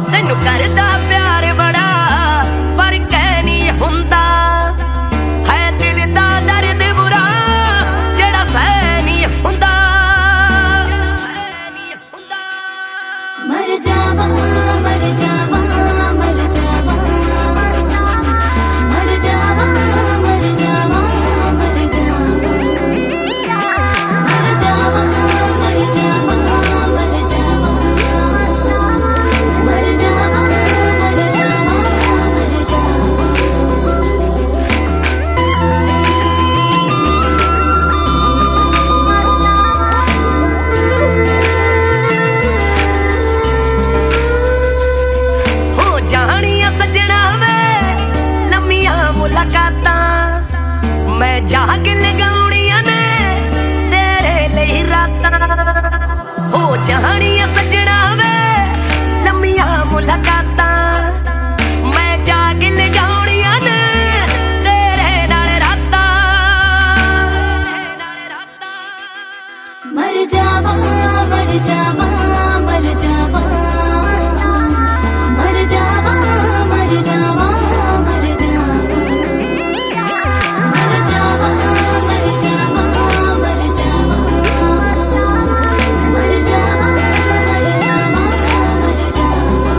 तेनू करदा प्यार बड़ा पर कह नहीं हुंदा है दिल दा दर्द बुरा जेड़ा सह नहीं हुंदा। मर जावा मर जावा मर जावा मर जावा मर जावा मर जावा मर जावा मर जावा मर जावा मर जावा मर जावा मर जावा। हो जानिया सजना वे लम्मिया मुलाकातां मैं जाग लगाउणियां ने तेरे लिए रातां। हो जानिया सजना वे लम्मिया मुलाकातां मैं जाग लगाउणियां ने तेरे नाल रातां। मर जावा मर जावा मर जावा मर जावा मर जावा मर जावा मर जावा मर जावा मर जावा मर जावा मर जावा मर जावा।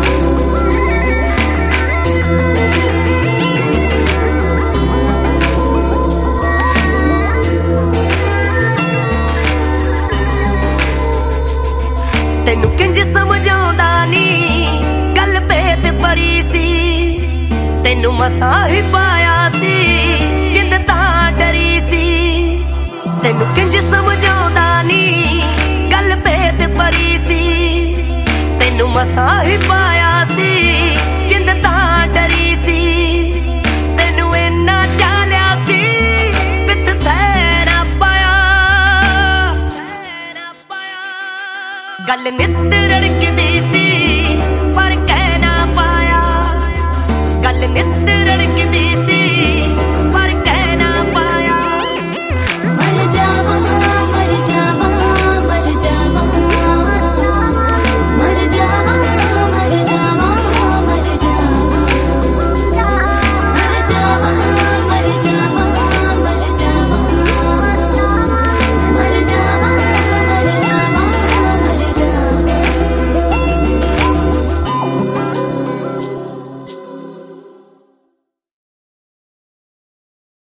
तेनू किंज समझाउंदा नी गल भेत बड़ी सी तेनू मसां ही पाया सी जिंद तां डरी सी। तेनू किंज समझाउंदा नी गल भेत बड़ी सी तेनू मसां ही पाया सी जिंद तां डरी सी। तेनू इन्ना चालिया सी बित सह ना पाया गल नित रड़कदी सी पर कह ना पाया गल नित रड़कदी सी